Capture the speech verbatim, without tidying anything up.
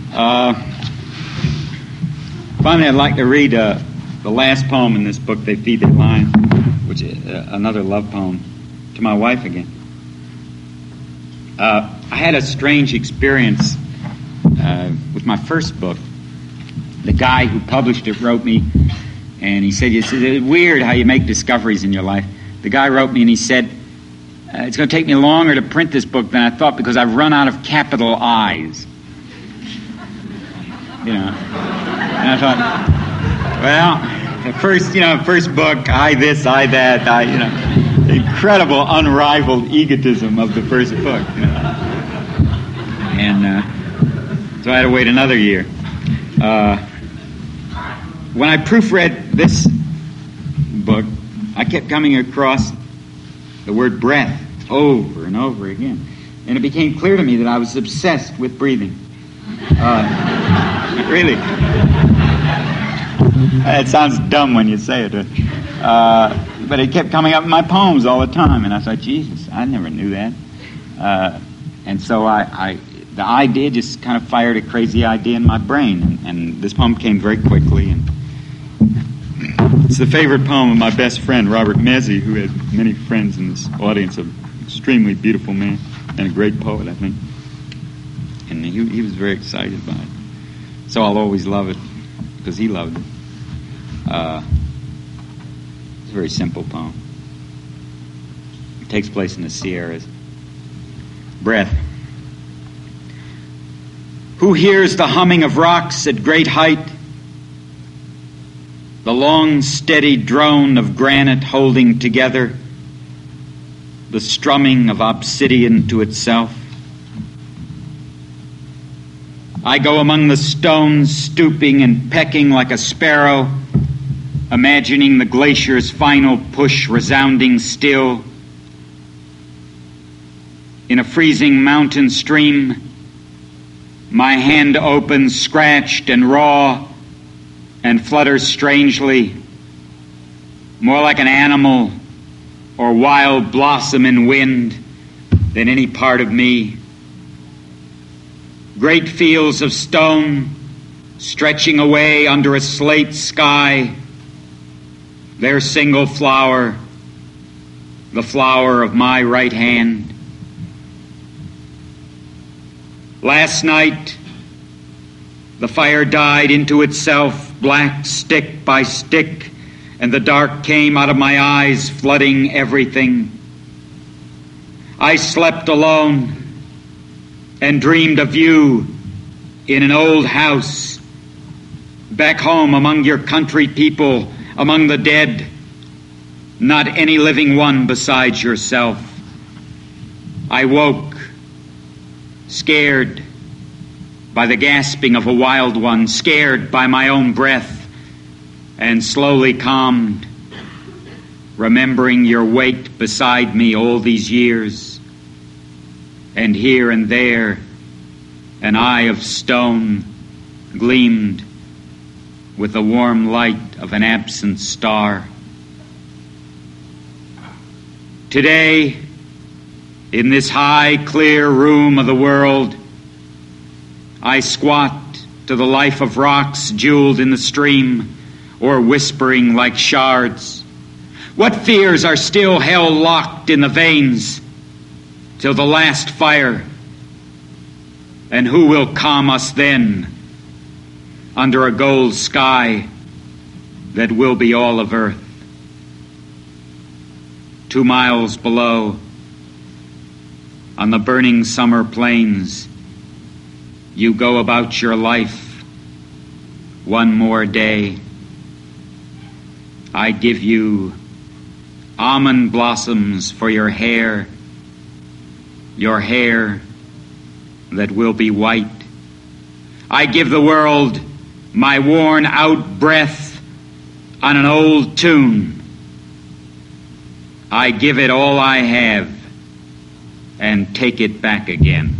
Uh, finally, I'd like to read uh, the last poem in this book, They Feed Their Lions, which is uh, another love poem to my wife again. Uh, I had a strange experience uh, with my first book. The guy who published it wrote me, and he said, it's weird how you make discoveries in your life. The guy wrote me, and he said, uh, it's going to take me longer to print this book than I thought because I've run out of capital I's. You know, and I thought, well, the first, you know, first book, I this, I that, I, you know, the incredible, unrivaled egotism of the first book. You know? And uh, so I had to wait another year. Uh, when I proofread this book, I kept coming across the word breath over and over again. And it became clear to me that I was obsessed with breathing. Uh, really. It sounds dumb when you say it. Uh, but it kept coming up in my poems all the time. And I thought, Jesus, I never knew that. Uh, and so I, I, the idea just kind of fired a crazy idea in my brain. And, and this poem came very quickly. And it's the favorite poem of my best friend, Robert Mezzi, who had many friends in this audience, an extremely beautiful man and a great poet, I think. And he, he was very excited by it. So I'll always love it because he loved it. Uh, it's a very simple poem. It takes place in the Sierras. Breath. Who hears the humming of rocks at great height? The long, steady drone of granite holding together, the strumming of obsidian to itself. I go among the stones, stooping and pecking like a sparrow, imagining the glacier's final push resounding still. In a freezing mountain stream, my hand opens, scratched and raw, and flutters strangely, more like an animal or wild blossom in wind than any part of me. Great fields of stone stretching away under a slate sky, their single flower, the flower of my right hand. Last night, the fire died into itself, black stick by stick, and the dark came out of my eyes, flooding everything. I slept alone and dreamed of you in an old house, back home among your country people, among the dead, not any living one besides yourself. I woke, scared by the gasping of a wild one, scared by my own breath, and slowly calmed, remembering your weight beside me all these years, and here and there an eye of stone gleamed with the warm light of an absent star. Today, in this high, clear room of the world, I squat to the life of rocks jeweled in the stream or whispering like shards. What fears are still held locked in the veins till the last fire? And who will calm us then under a gold sky that will be all of earth? Two miles below, on the burning summer plains, you go about your life one more day. I give you almond blossoms for your hair, your hair that will be white. I give the world my worn out breath on an old tune. I give it all I have and take it back again.